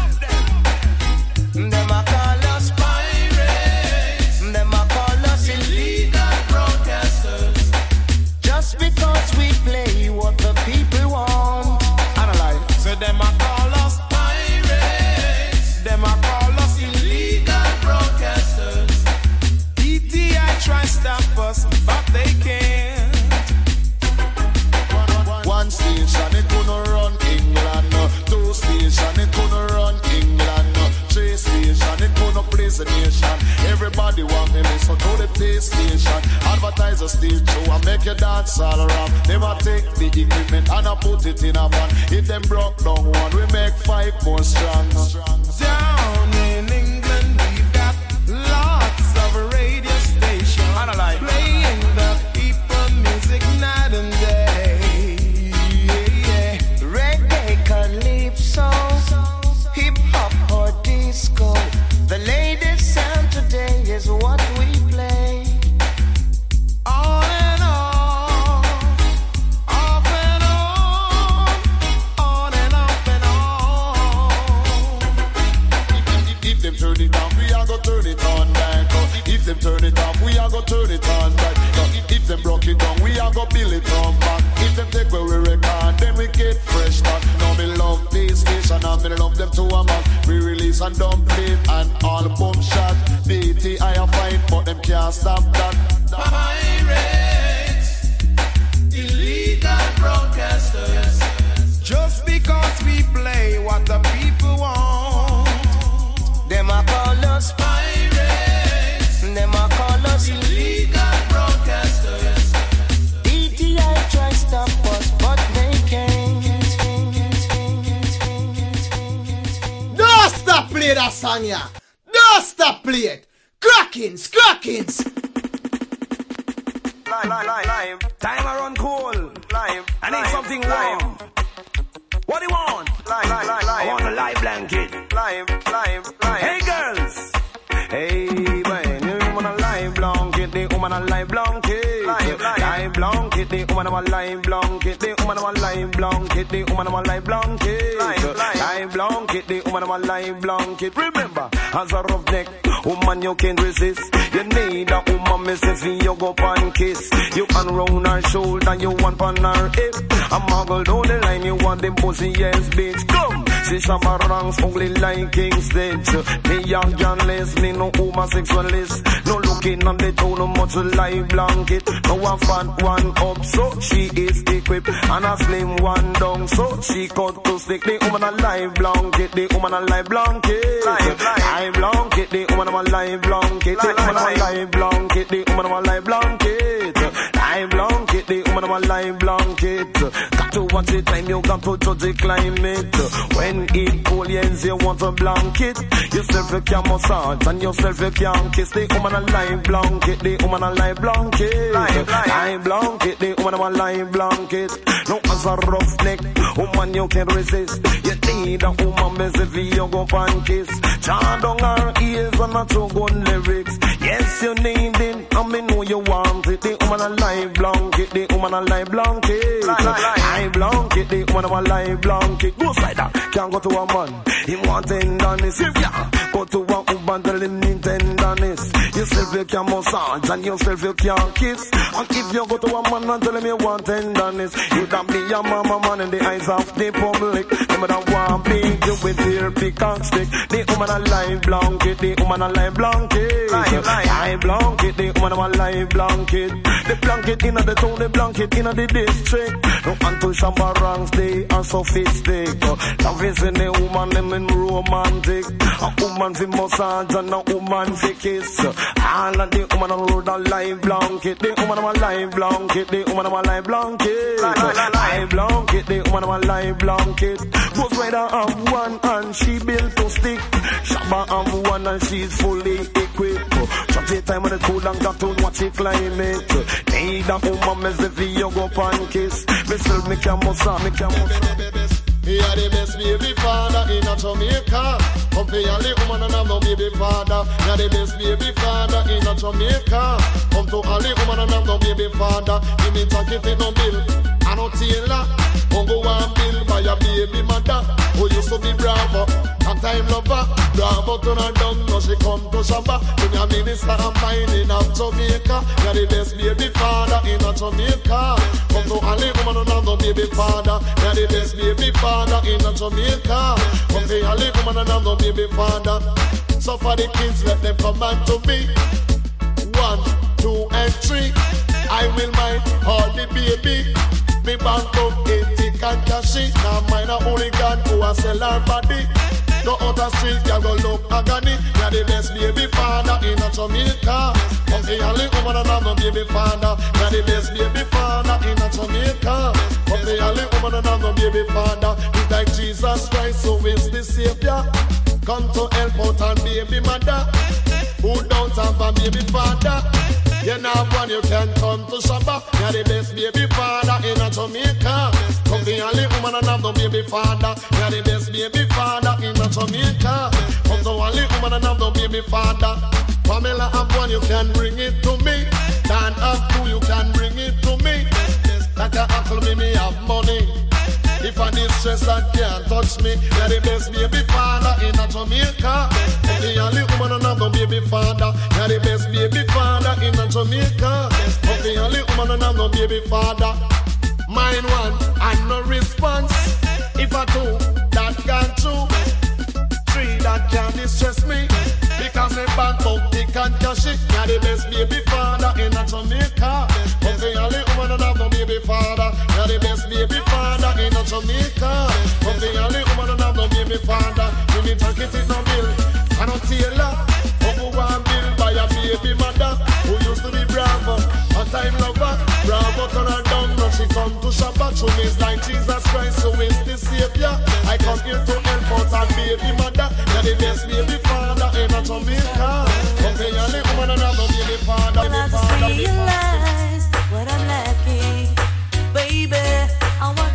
Them a call us pirates. Them a call us illegal broadcasters. Just because we play what the people want. Analyze. So them a call us pirates. Them a call us illegal broadcasters. DTI try stop us, but they can't. One station it gonna run England. Two station it gonna run England. Three station it gonna place a nation. Everybody everybody want me listen to the PlayStation. Advertisers still show and make you dance all around. Never take the equipment and I put it in a van. If them broke down one, we make 5 more strong. Down in England, we've got lots of radio stations playing the people music night and day. Yeah. Reggae, calypso, hip hop or disco. The latest sound today is what we play. On and on, off and on and off and on. If them turn it on, we are gonna turn it on back. If them turn it off, we are gonna turn it on back. If them broke it down, we are gonna build it on back. If them take where we record, then we get fresh back. Now me love PlayStation and me love them to a man. We release and don't play and all boom shot. BT I fight, but them can't stop that. Pirates, illegal broadcasters. Just because we play what the people want, Them a call us pirates, them a call us illegal broadcasters. DTI try stop us, but they can't. Don't stop play that song, yeah. Don't stop play it. Crackins. Live. Time I run cool. Live. I need something warm. What do you want? Live. I want a live blanket. Live. Hey girls. Hey man, you want a live blanket? The woman a live blanket. Live. Live blanket. The woman a live blanket. The woman a live blanket. The woman a live blanket. Live. Live blanket. The woman a live blanket. Remember, as a roughneck woman you can resist. You need a woman, me say fi you go pan kiss. You can round her shoulder, you want pan her hip. I muggle down the line, you want them pussy, yes bitch. Come, see Shabba ranks ugly like King Stage. Me young journalist, me no homosexualist. No looking on the town, no much live blanket. No one fat one up, so she is equipped. And a slim one down, so she cut to stick. The woman a live blanket, the woman a live blanket. Live blanket, the woman a live blanket. The woman a live blanket, the woman a live blanket. Live blanket, the woman a live blanket. Got to watch the time, you got to judge the climate. When it cold, yes, you want a blanket. Yourself you can massage and yourself you can kiss. The woman a live blanket, the woman a live blanket. Live blanket, the woman a live blanket. No as a roughneck woman you can resist. You need a woman, messy for you go pan kiss. Charm down her ears and not so good lyrics. Yes, you need it, and me know you want it. The woman a live blanket, the woman a live blanket. Live blanket, the woman a live blanket. Go slide that, can't go to a man. He want tenderness, if ya go to a woman, tell him need tenderness. Yourself you can massage and yourself you can kiss. And if you go to a man and tell him you want tenderness, you can be your mama man in the eyes of the public. Them that want beat you with their pick and stick. The woman a live blanket, the woman a live blanket. Live blanket, the woman a live blanket. The blanket in the town, the blanket in the district. No unto Shabba ranks, they are sophisticated. Love is in the woman, them in romantic. A woman fi massage and a woman fi kiss. All of the woman on road a live blanket. The woman a live blanket, the woman a live blanket. Live blanket, the woman a live blanket. Ghost Rider have one and she built to stick. Shabba have one and she's fully equipped. Drop the time when it's cool and got to watch it climate. Need a woman, me say fi you go pan kiss. Me still me can massage, me can massage. He are the best baby father in a Jamaica. Come for your little woman and have no baby father. He are the best baby father in a Jamaica. Come to a little woman and have no baby father. Give me jacket in no bill, I no tailor. Go and bill by your baby mother who used to be Bravo and time lover. Bravo turn her down, now she come to Shabba. Bring a minister and mining of Jamaica. He are the best baby father in a Jamaica. Come to a little woman and have no baby father. He are the best baby father in a Jamaica. Come to a little woman and have no baby father. So for the kids, let them come back to me. 1, 2, and 3. I will mind all the baby. Me bank up 80 and cash it. Now mine a hooligan who a sell her body. Go out the street, you go look agony. You're the best baby father in a Jamaica. Come the only woman and have no baby father. You're the best baby father in a Jamaica. Come the only woman and have no baby father. It's like Jesus Christ, who is the Savior. Come to help out and baby mother who don't have a baby father. You know when you can come to Shabba. You're the best baby father in a Jamaica. Come the only woman and have no baby father. You're the best baby father in a Jamaica. Come the only woman and have no baby father. Pamela have one, you can bring it to me. Dan have two, you can bring it to me. Like a uncle me have money. If I distress that can't touch me, you're the best baby father in a Jamaica. The only woman and have no baby father. You're the best baby father in a Jamaica. The only woman and have no baby father. Mine one and no response. If I two, that can't two. Three, that can't distress me. Because they bank out, they can't cash it. You're the best baby father in a Jamaica. The only woman and have no baby father. You're the best baby father in a Jamaica. The only woman and have no baby father. You need to get it no bill. I don't tailor. Who want bill by a baby mother who used to be Bravo, a time lover. Bravo turn her down, now she come to Shabbat. She is like Jesus Christ, who is the Savior. I come here to help out a baby mother. You're the best baby father in a Jamaica. The only woman and have no baby father. When I just realize what I'm lacking, baby, I want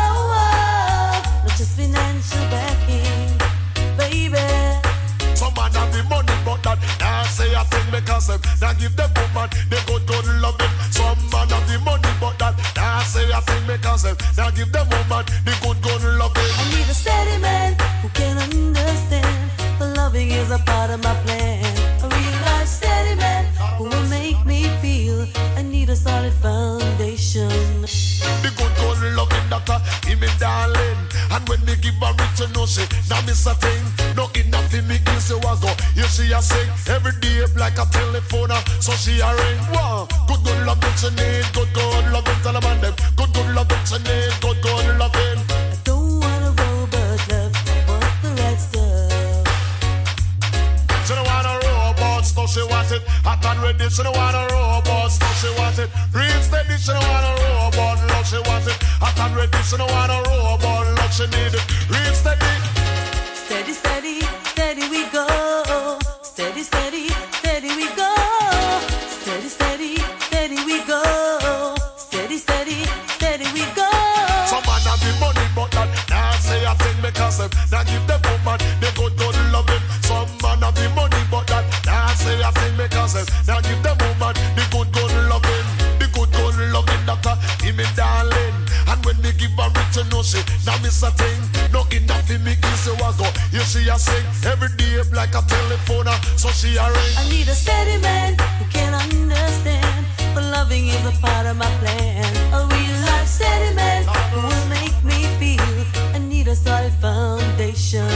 love, not just financial backing, baby. Some man have the money, but that now say a thing because them now give them woman they good loving. Some man have the money, but that now say a thing because them now give them woman the good loving. I need a steady man who can understand the loving is a part of my plan. A real life steady man who will make me feel I need a solid foundation. The good loving that give me darling. And when they give her rich, you know she now miss a thing. No enough in me easy was go. You see her sing every day like a telephone. So she a ring. Wow. Good loving she need. Good loving tell them and them. Good loving she need. Good loving. I don't wanna roll but love, want the right stuff. She don't want a robot, so she wants it. Hot and ready, she don't want a robot, so she wants it. Real steady, she don't want a robot, love she wants it. Hot and ready, she don't want a robot, love she need it. Real steady. Steady, steady, steady we go. Steady, steady, steady we go. Steady, steady, steady we go. Steady, steady, steady we go. Some man have the money, but that now say a thing because them now give them woman they good loving. Some man have the money, but that now say a thing because them now give them woman the good loving. The good loving doctor, he me darling. And when they give her rich, you know she now miss a thing. No enough in me easy was go. You see her sing every day like a telephone, so she a ring. I need a steady man who can understand the loving is a part of my plan. A real life steady man who will make me feel I need a solid foundation.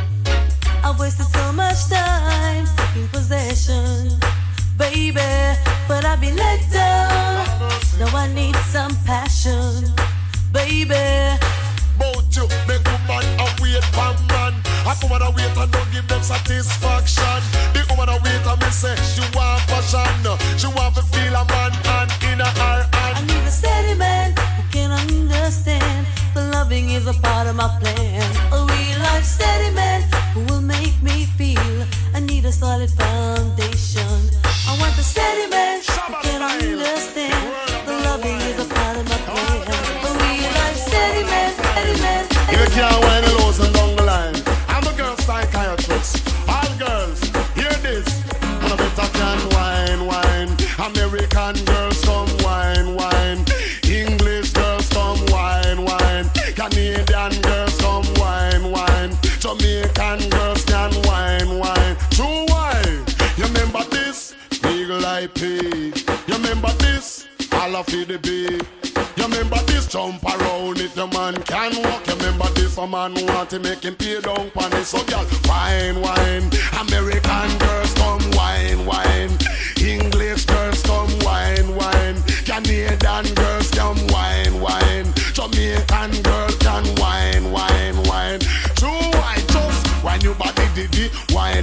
I wasted so much time seeking possession, baby, but I've been let down. Now I need some passion, baby. Bout you, make woman a wait for man. A woman a wait and don't give them satisfaction. The woman a wait and me say she want passion. She want to feel a man and in her hand. I need a steady man who can understand the loving is a part of my plan. A real life steady man who will make me feel I need a solid foundation. I want a steady man who can understand the loving is a part of my plan. A real life steady man, steady man. You can't win the lows and down the line. I'm a girl psychiatrist. All girls, hear this. And I better can wine. American girls come wine. English girls come wine. Canadian girls come wine. Jamaican girls can wine. True wine. You remember this? Eagle Eye P. You remember this? All of the beat. You remember this? Jump around if your man can walk. You remember this? A man want to make him pay down on it. So girl, wine. American girls come wine. English girls come wine. Canadian girls come wine. Jamaican girls can wine. True wine, just when you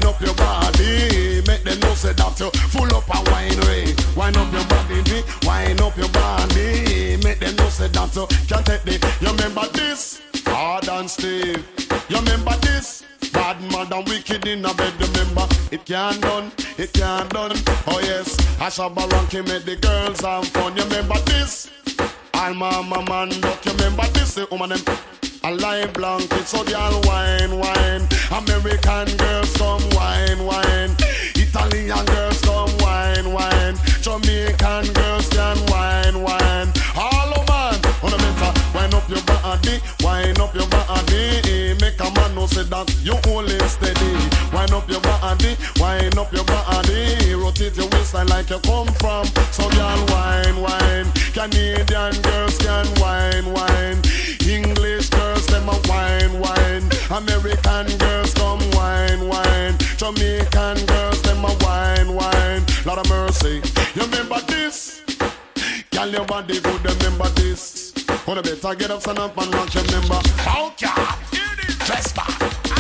up your body. Make them know say that you full up a wine way. Wind up your body, wind up your body. Make them know say that you can't take the. You remember this? Hard and Steve. You remember this? Bad man and wicked in a bed. Remember it can't done, it can't done. Oh yes, Ashabba Ranky make the girls have fun. You remember this? Alma man, duck. You remember this? The woman them. A live blanket, so y'all wine, wine. American girls come wine, wine. Italian girls come wine, wine. Jamaican girls can wine, wine. All of man, on the better, wind up your body, wind up your body. Make a man know say that you hold it steady. Wind up your body, wind up your body. Rotate your waistline like you come from. So y'all wine, wine. Canadian girls can wine, wine. English girls, them a wine, wine. American girls come wine, wine. Jamaican girls, them a wine, wine. Lord of mercy, you remember this? Girl, your body good, remember this? Wanna better get up, stand up and rock your member. Okay, dress back.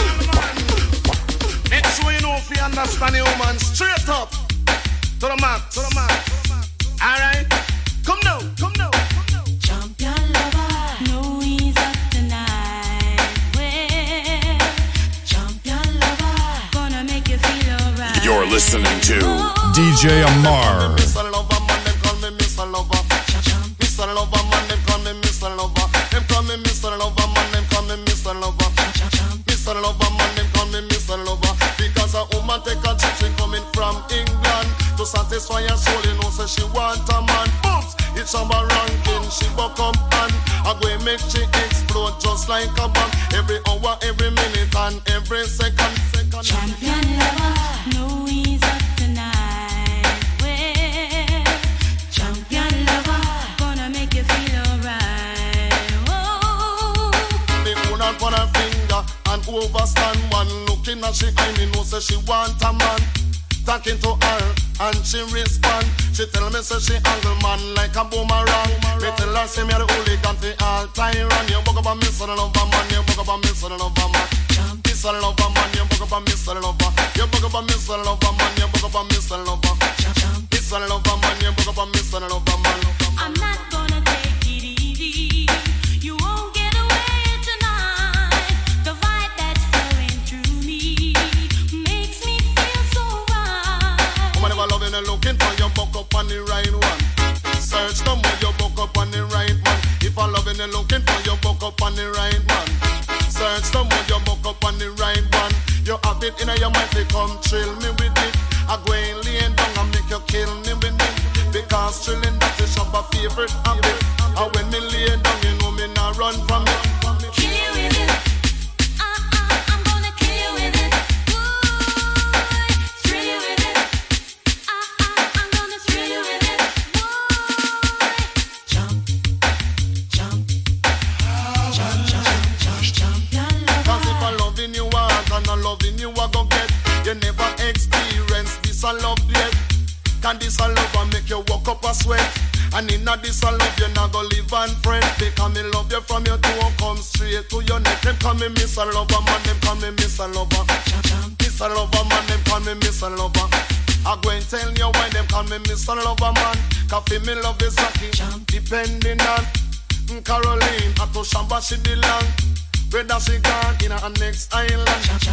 Make sure you know if you understand the woman. Straight up to the max, to the max. Alright, come now, come now. Champion lover, no ease up tonight. Well, champion lover, gonna make you feel alright. You're listening to DJ Amar. Mr. Lover, man, them call me Mr. Lover. Mr. Lover, man, them call me Mr. Lover. Them call me Mr. Lover, man, them call me Mr. Lover. Mr. Lover, man, them call me Mr. Lover. Because a woman take a trip, she coming from England to satisfy her soul, you know, so she want a man. Booms, it's a ranking, she buck up and I go and make she explode just like a bomb. Every hour, every minute and every second. Champion lover, no ease up tonight. Well, champion lover, gonna make you feel alright. Oh, me put her on her finger and overstand one. Looking at she eye, me know say she want a man. Talking to her and she respond. She tell me say she angle man like a boomerang. Me tell her say me a the hooligan fi all time run. You buck up a Mr. Lover man, you buck up a Mr. Lover man. Mr. Lover man, you buck up a Mr. Lover. You buck up a Mr. Lover man, you buck up a Mr. Lover. Mr. Lover man, you buck up a Mr. Lover man. I'm not gonna take it easy. You won't get away tonight. The vibe that's flowing through me makes me feel so right. Woman never loving and looking for you, buck up on the right one. Search the more you buck up on the right one. If I'm loving and looking for you, buck up on the right one. Search the more you buck up on the right one. You have it in your mind, they come thrill me with it. I go and lay down and make you kill me with it. Because thrilling that is my favorite habit. And when me lay down, you know me not run from it. Kill you with it. I'm gonna kill you with it. Boy, thrill you with it. I'm gonna thrill you with it. Boy, jump, jump, jump, jump, jump, jump. Cause if I'm loving you hard and I'm loving you I go get. You never experience this a love yet. Can this a love and make you walk up a sweat? And in a this a love you not go live and fret. Because me love you from your toe come straight to your neck. Them call me Mr. Lover man, them call me Mr. Lover. Mr. Lover man, them call me Mr. Lover. I go and tell you why them call me Mr. Lover man. Cause for me love is lucky. Depending on Caroline, I to Shamba she belong. Whether she gone in her next island.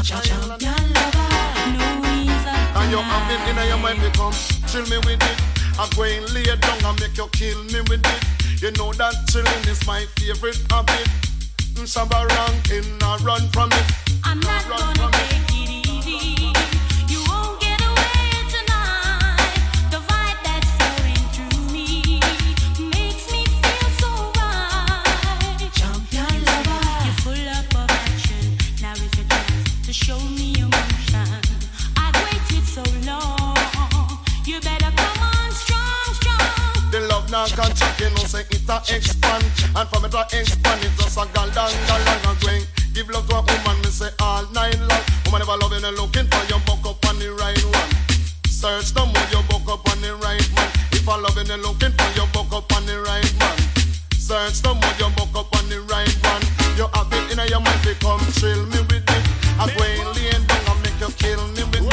And you have it in your mind, become chill me with it. I go and lay down and make you kill me with it. You know that chilling is my favorite habit. Shabba Rankin, I run from it. I'm not gonna take it easy. You won't get away tonight. The vibe that's flowing through me makes me feel so right. Champion lover, you're full up of action. Now is your chance to show me emotion. I've waited so long. You better come on strong, strong. The love now can check, you know, say it a expand. And from it a expand, it's just a galang and going. Give love to a woman, me say all night long. Woman never loving and looking for you, buck up on the right one. Search the mood, you buck up on the right man. If I'm loving and looking for you, buck up on the right man. Search the mood, you buck up on the right one. You have it in your mind, they come chill me with it. I go and lay down and make you kill me with it.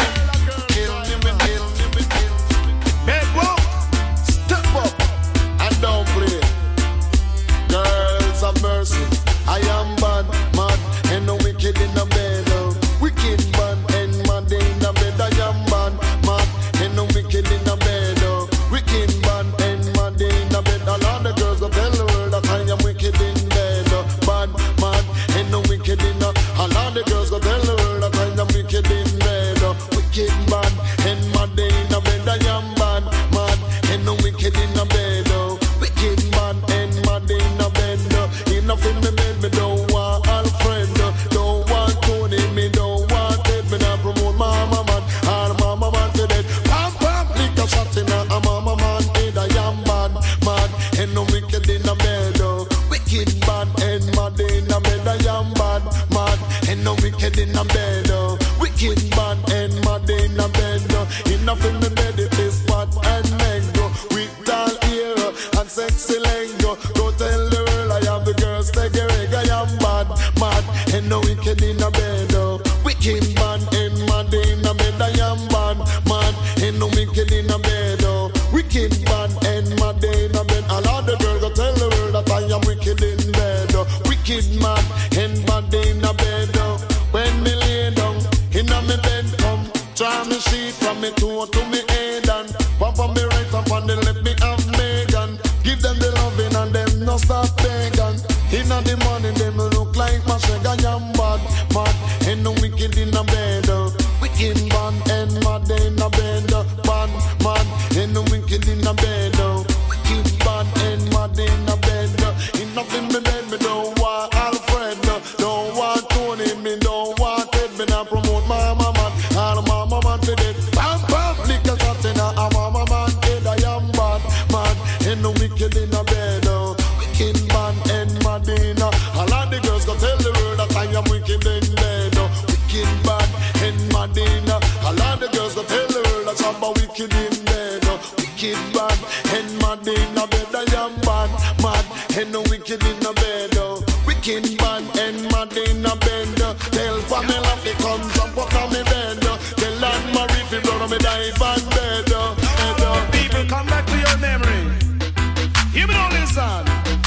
Enough in me bed, me don't want Alfred. Don't want Tony, me don't want Ted. Me not promote Mama Man, all Mama Man to dead. Pam pam, lick a shot in a Mama Man head. I am bad, mad, and no wicked in the bed. Wicked bad, and mad in the bed. I am bad, mad, and no wicked in the bed. Wicked bad, and mad in the bed. Enough in the bed, it is fat and mango. With tall ear and sexy lingo. Go tell the world I have the girls take a reg. I am bad, mad, and no wicked in the bed. Wicked bad, and mad in the bed. I am bad, mad, and no wicked in the bed. Wicked bad, and mad in the bed. All of the girls go tell the world that I am wicked in bed. Wicked mad, and mad in the bed. When me lay down in my bed, come try me sheet from me toe to me head and one from me right up and then let me have Megan. Give them the loving and them no stop begging. Inna the morning them look like my shag. I am bad, mad, and no wicked in the bed. Wicked bad and mad in the bed. Bad, mad, and no wicked in the bed. Wicked bad and mad in the bed. Enough in me bed, me don't want Alfred. Don't want Tony, me don't want Ted. Me not promote Mama Man, all Mama Man to dead. Bam bam, lick a shot in a Mama Man head. I am bad, mad, and no wicked in the bed. Wicked bad and mad in a. All of the girls go tell the world that I am wicked in bed. Wicked bad and mad in a. All of the girls go tell the world that I'm wicked in bed. Wicked bad and mad in a bed. I am bad, mad, and no wicked in the bed. Wicked bad and mad in a bed. Tell Pamela to come jump up on me bed. Tell Anne Marie to blow on me dive on bed. People, come back to your memory. Hear me now, listen.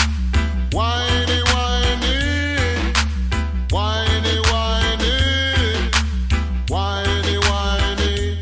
Whiny, whiny, whiny, whiny, whiny, whiny,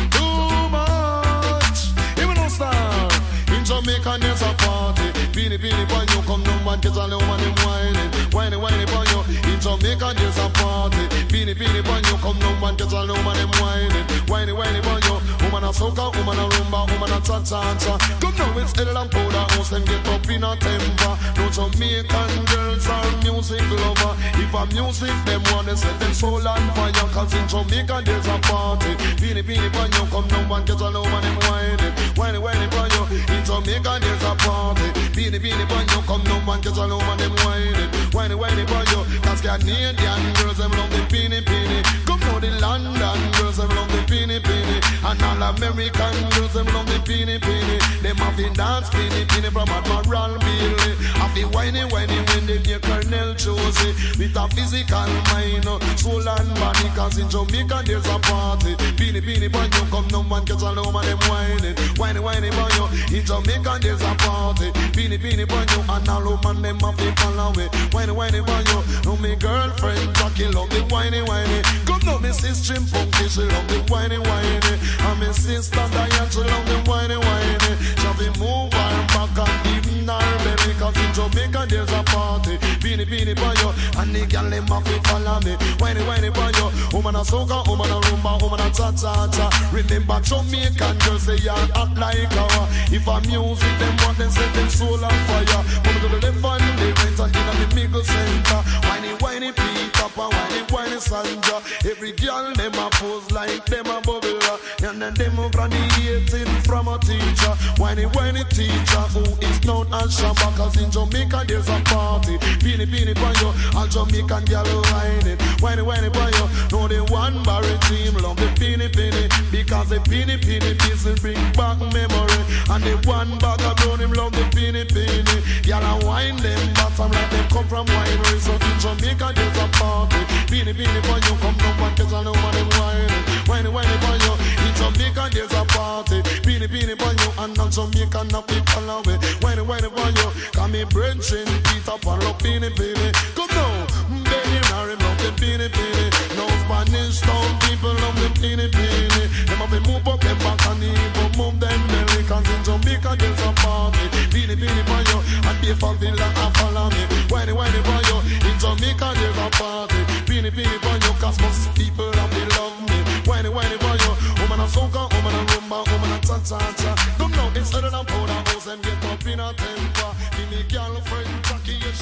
too much. Hear me now, star. In Jamaica there's a party. Beanie, beanie, boy, you come no man, kids all over them whining. Whiny, whiny, boy, you. In Jamaica there's a party. Beanie, beanie, boy, you come no man, kids all over them whining. Whiny, whiny, boy, you. Woman a soca, woman a rumba, woman a cha-cha-cha. Come now, it's L and powder house, them get up in a temper. No Jamaican girls are music lover. If a music, them want to set them soul on fire. Cause in Jamaica there's a party. Beanie, beanie, boy, you come no man, kids all over them whining. Whiny, whiny, boy, you. In Jamaica there's a party. Beanie, beanie, boy, you come no man, kids all over them whining. Whiny, whiny, boy, you. Cause Canadian girls, them love the beanie, beanie. Come now, the London girls, them love the beanie, beanie. And all American girls, them love the beanie, beanie. Them have the dance beanie, beanie from Admiral Bailey. Have the whiny, whiny when they hear Colonel Josie. With a physical mind, soul and body. Cause in Jamaica there's a party. Beanie, beanie, boy, you come no man, kids all over them whining. Whiny, whiny, boy, you. In Jamaica there's a party. Beanie, beanie, boy, you. And all woman, them have the follow me. Whiny, whiny, boy, you. No, me girlfriend, Jackie, love the whiny, whiny. Come now, me sister, Funky, she love the whiny, whiny. And my sister Diane, she love the whiny, whiny. She be move her back and even her belly. Cause in Jamaica there's a party. Beanie, beanie, boy, yo. And the girl, them have to follow me. Whiny, whiny, boy, yo. Woman a soca, woman a rumba, woman a cha-cha-cha. Remember Jamaican girls, they are act like our. If a music, them want them set them soul on fire. Come to the left and the right and in the middle center. Whiny, whiny, Peter, whiny, whiny, Sandra. Every girl, them a pose like them a bubble. And then them graduating from a teacher. Whiny, whiny teacher who is known as Shabba. Cause in Jamaica there's a party. Beanie, beanie, boy, yo. All Jamaican girl whining. Whiny, whiny, boy, yo. Know the one barry team love the beanie, beanie. Because the beanie, beanie piece will bring back memory. And the one bag of brown him love the beanie, beanie. Y'all a wine them bottom like them come from winery. So in Jamaica there's a party. Beanie, beanie, boy, you come from one kids all over them whining. Whiny, whiny, boy, yo. In Jamaica there's a party. Beanie, beanie, boy, yo. And on Jamaica now people away. Whiny, whiny, boy, yo. Come me brethren, Peter Pan, love beanie, beanie. Come now, baby, Mary, love the beanie, beanie. No Spanish town people love the beanie, beanie. Them have to move up them back and even move them belly. Cause in Jamaica there's a party. Beanie, beanie, boy, yo. And be for Villa and follow me. Whiny, whiny, boy, yo. In Jamaica there's a party. Beanie, beanie, boy, yo. Cause most people have to love me. Whiny, whiny, boy, yo. Woman a soca, woman a rumba, woman a cha-cha-cha. Come now, it's other than powder house and get up in a temper. Give me girlfriend, Jackie, yes,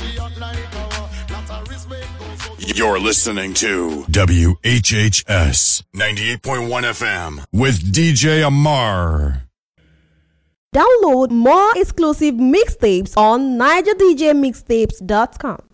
she hot like a lot of respect goes out. You're listening to WHHS 98.1 FM with DJ Amar. Download more exclusive mixtapes on NigerDJMixtapes.com.